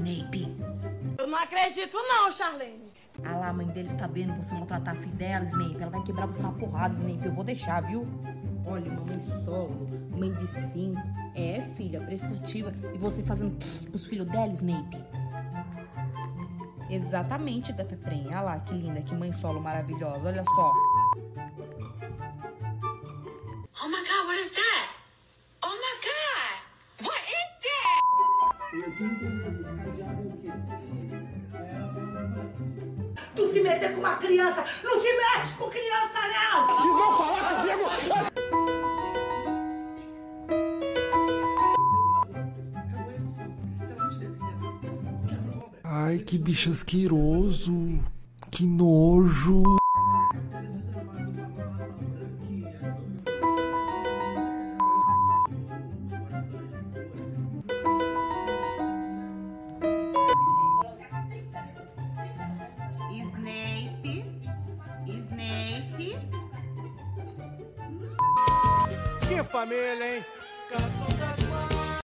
Snape. Eu não acredito não, Charlene. Ah lá, a mãe dele está vendo você maltratar a filha dela, Snape. Ela vai quebrar você na porrada, Snape. Eu vou deixar, viu? Olha, uma mãe solo, mãe de 5. É, filha, prestativa. E você fazendo os filhos dela, Snape. Exatamente, gata prenha. Olha lá, que linda, que mãe solo maravilhosa. Olha só. Oh my God, what is that? Oh my God, what is that? Tu se meter com uma criança, não se mete com criança, não! E não falar comigo! Ai, que bicho asqueroso! Que nojo! Que família, hein?